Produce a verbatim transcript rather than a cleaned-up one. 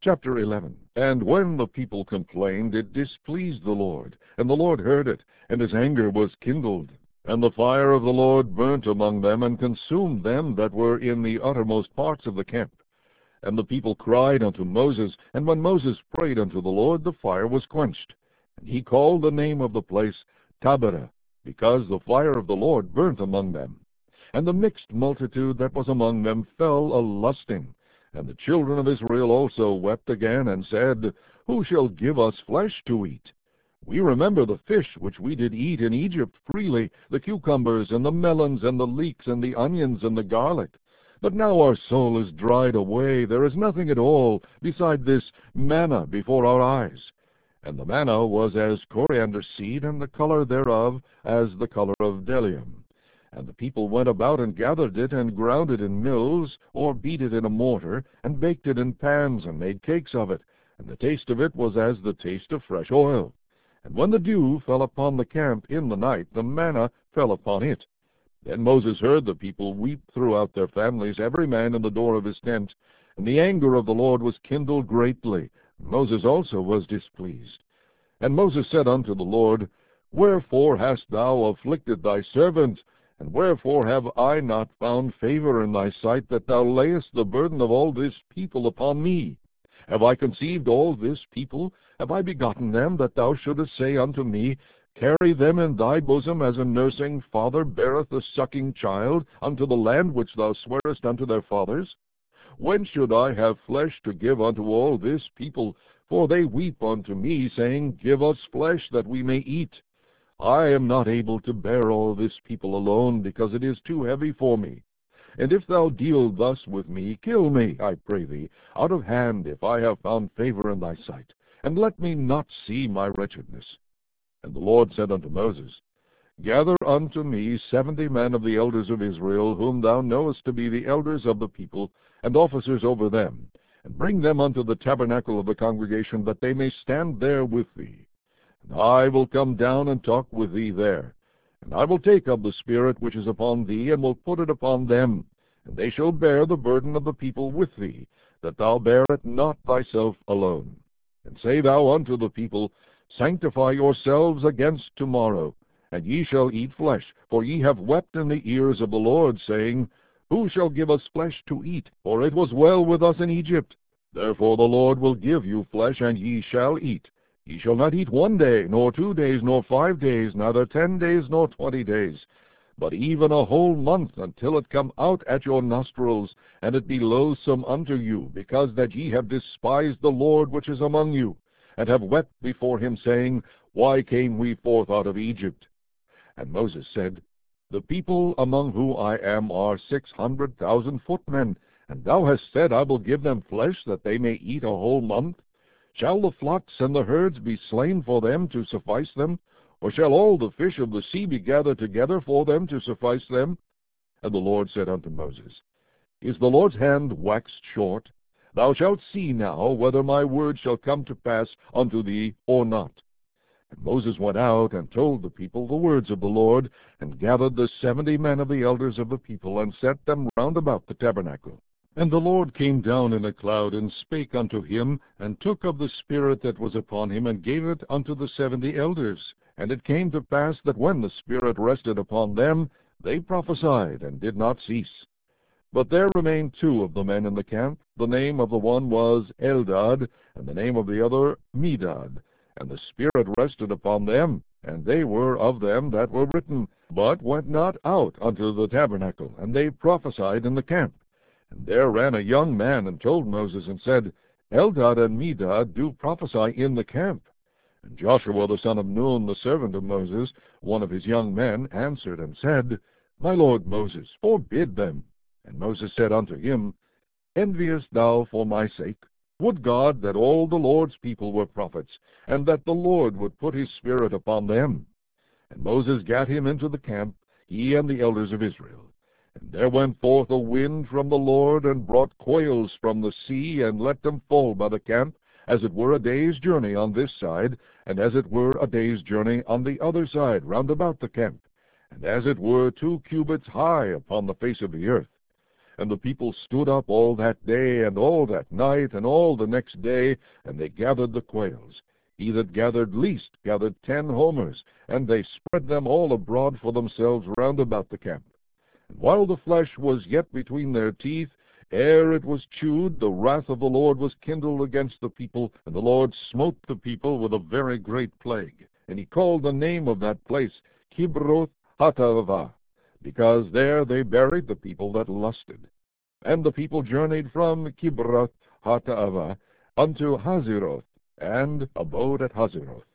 Chapter eleven. And when the people complained, it displeased the Lord, and the Lord heard it, and his anger was kindled. And the fire of the Lord burnt among them, and consumed them that were in the uttermost parts of the camp. And the people cried unto Moses, and when Moses prayed unto the Lord, the fire was quenched. And he called the name of the place Taberah, because the fire of the Lord burnt among them. And the mixed multitude that was among them fell a-lusting. And the children of Israel also wept again, and said, Who shall give us flesh to eat? We remember the fish which we did eat in Egypt freely, the cucumbers, and the melons, and the leeks, and the onions, and the garlic. But now our soul is dried away, there is nothing at all beside this manna before our eyes. And the manna was as coriander seed, and the color thereof as the color of bdellium. And the people went about and gathered it, and ground it in mills, or beat it in a mortar, and baked it in pans, and made cakes of it. And the taste of it was as the taste of fresh oil. And when the dew fell upon the camp in the night, the manna fell upon it. Then Moses heard the people weep throughout their families, every man in the door of his tent. And the anger of the Lord was kindled greatly. Moses also was displeased. And Moses said unto the Lord, Wherefore hast thou afflicted thy servant? And wherefore have I not found favor in thy sight, that thou layest the burden of all this people upon me? Have I conceived all this people? Have I begotten them, that thou shouldest say unto me, Carry them in thy bosom, as a nursing father beareth a sucking child, unto the land which thou swarest unto their fathers? When should I have flesh to give unto all this people? For they weep unto me, saying, Give us flesh, that we may eat. I am not able to bear all this people alone, because it is too heavy for me. And if thou deal thus with me, kill me, I pray thee, out of hand, if I have found favor in thy sight, and let me not see my wretchedness. And the Lord said unto Moses, Gather unto me seventy men of the elders of Israel, whom thou knowest to be the elders of the people, and officers over them, and bring them unto the tabernacle of the congregation, that they may stand there with thee. And I will come down and talk with thee there. And I will take of the Spirit which is upon thee, and will put it upon them. And they shall bear the burden of the people with thee, that thou bear it not thyself alone. And say thou unto the people, Sanctify yourselves against tomorrow, and ye shall eat flesh. For ye have wept in the ears of the Lord, saying, Who shall give us flesh to eat? For it was well with us in Egypt. Therefore the Lord will give you flesh, and ye shall eat. Ye shall not eat one day, nor two days, nor five days, neither ten days, nor twenty days, but even a whole month, until it come out at your nostrils, and it be loathsome unto you, because that ye have despised the Lord which is among you, and have wept before him, saying, Why came we forth out of Egypt? And Moses said, The people among whom I am are six hundred thousand footmen, and thou hast said, I will give them flesh, that they may eat a whole month. Shall the flocks and the herds be slain for them to suffice them? Or shall all the fish of the sea be gathered together for them to suffice them? And the Lord said unto Moses, Is the Lord's hand waxed short? Thou shalt see now whether my word shall come to pass unto thee or not. And Moses went out and told the people the words of the Lord, and gathered the seventy men of the elders of the people, and set them round about the tabernacle. And the Lord came down in a cloud, and spake unto him, and took of the Spirit that was upon him, and gave it unto the seventy elders. And it came to pass that when the Spirit rested upon them, they prophesied, and did not cease. But there remained two of the men in the camp. The name of the one was Eldad, and the name of the other Medad. And the Spirit rested upon them, and they were of them that were written, but went not out unto the tabernacle, and they prophesied in the camp. And there ran a young man, and told Moses, and said, Eldad and Medad do prophesy in the camp. And Joshua the son of Nun, the servant of Moses, one of his young men, answered and said, My lord Moses, forbid them. And Moses said unto him, Enviest thou for my sake? Would God that all the Lord's people were prophets, and that the Lord would put his Spirit upon them. And Moses gat him into the camp, he and the elders of Israel. And there went forth a wind from the Lord, and brought quails from the sea, and let them fall by the camp, as it were a day's journey on this side, and as it were a day's journey on the other side round about the camp, and as it were two cubits high upon the face of the earth. And the people stood up all that day, and all that night, and all the next day, and they gathered the quails. He that gathered least gathered ten homers, and they spread them all abroad for themselves round about the camp. And while the flesh was yet between their teeth, ere it was chewed, the wrath of the Lord was kindled against the people, and the Lord smote the people with a very great plague. And he called the name of that place Kibroth Hattaavah, because there they buried the people that lusted. And the people journeyed from Kibroth Hattaavah unto Hazeroth, and abode at Hazeroth.